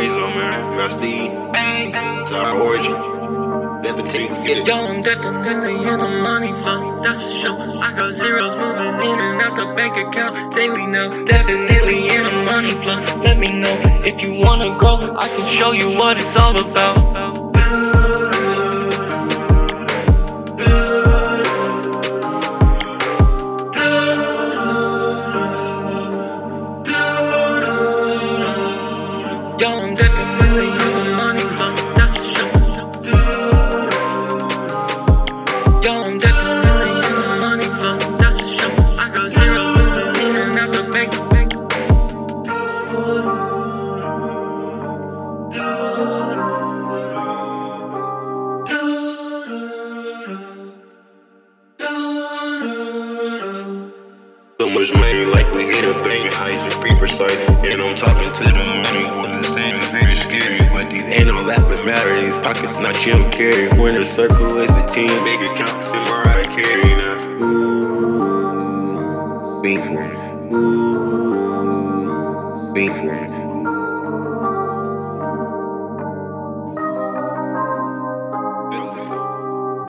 Razor, man. Rusty. It's our origin. Levitating, get it. Yo, I'm definitely in the money flow, that's for sure. I got zeros moving in and out the bank account daily now. Definitely in the money flow. Let me know if you wanna grow. I can show you what it's all about. Yo, I'm definitely in the money flow, that's for sure. Yo, I'm definitely in the money flow, that's for sure. I got zeros moving in and out the bank. So much money like we hit a bank, heist and pretty precise. And I'm talking to the money, what the same, very scary. But these ain't all that that matter, these pockets not chill carry. Winner circle is a team, make it count, see Mariah Carey now. Ooh, sing for me. Ooh, sing for me.